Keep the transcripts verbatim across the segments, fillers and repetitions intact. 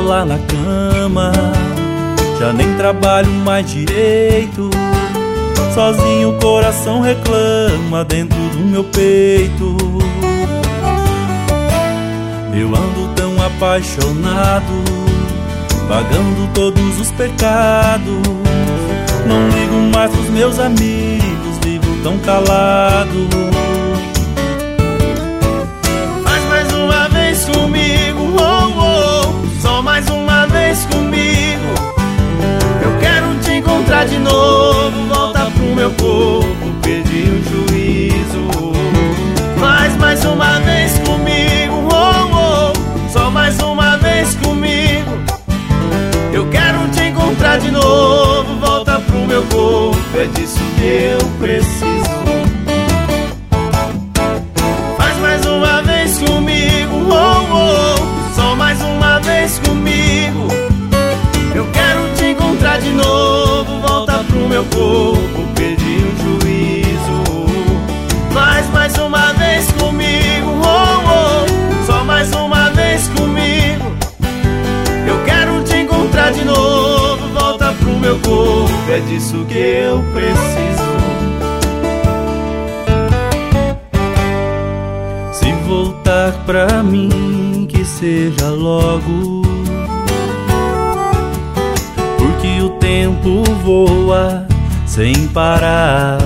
lá na cama, já nem trabalho mais direito. Sozinho o coração reclama dentro do meu peito. Eu ando tão apaixonado, pagando todos os pecados. Não ligo mais pros meus amigos, vivo tão calado. Faz mais uma vez comigo, oh, oh, só mais uma vez comigo. Eu quero te encontrar de novo, volta pro meu corpo, perdi o juízo. Faz mais uma vez comigo, oh, oh, só mais uma vez comigo. Eu quero te encontrar de novo, volta pro meu corpo, é disso que eu preciso. Faz mais uma vez comigo, oh, oh, só mais uma vez comigo. Eu quero te encontrar de novo, volta pro meu corpo, perdi o juízo. Faz mais uma vez comigo, oh, oh, só mais uma vez comigo. Eu quero te encontrar de novo, volta pro meu corpo, é disso que eu preciso. Se voltar pra mim, que seja logo, porque o tempo voa sem parar.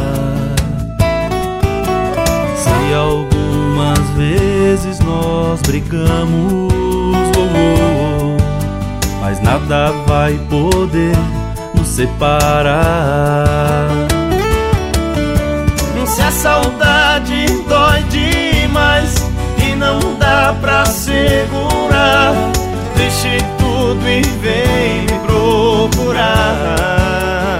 Se algumas vezes nós brigamos, oh, oh, oh, mas nada vai poder nos separar. Se a saudade dói demais e não dá pra segurar, deixe tudo e vem me procurar.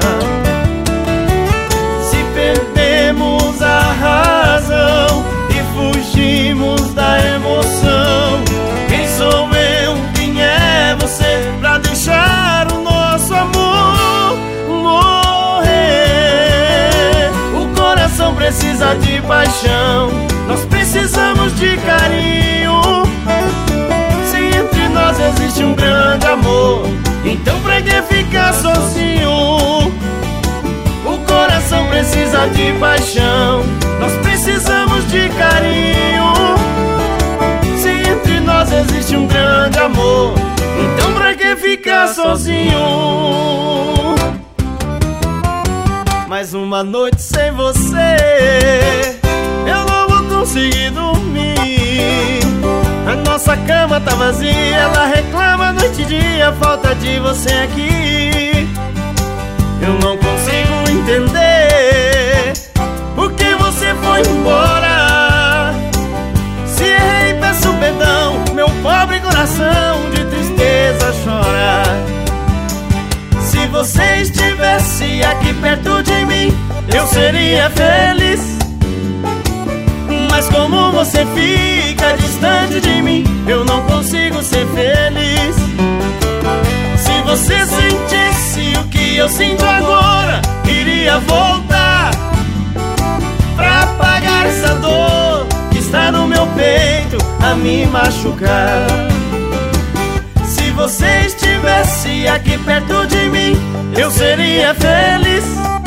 Se perdemos a razão e fugimos da emoção, quem sou eu, quem é você, pra deixar o nosso amor morrer? O coração precisa de paixão, nós precisamos de carinho. Se entre nós existe um grande amor, então pra que ficar sozinho? O coração precisa de paixão, nós precisamos de carinho. Se entre nós existe um grande amor, então pra que ficar sozinho? Mais uma noite sem você, eu não vou conseguir dormir. A nossa cama tá vazia, ela reclama noite e dia, falta de você aqui. Eu não consigo entender por que você foi embora. Se errei, peço perdão, meu pobre coração de tristeza chora. Se você estivesse aqui perto de mim, eu seria feliz. Mas como você fica distante de mim, eu não consigo ser feliz. Se você sentisse o que eu sinto agora, iria voltar pra apagar essa dor que está no meu peito a me machucar. Se você estivesse aqui perto de mim, eu seria feliz.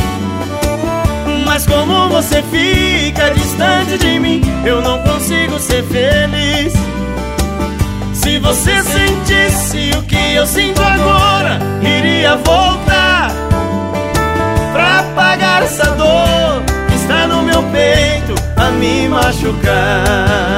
Mas como você fica distante de mim, eu não consigo ser feliz. Se você sentisse o que eu sinto agora, iria voltar pra apagar essa dor que está no meu peito a me machucar.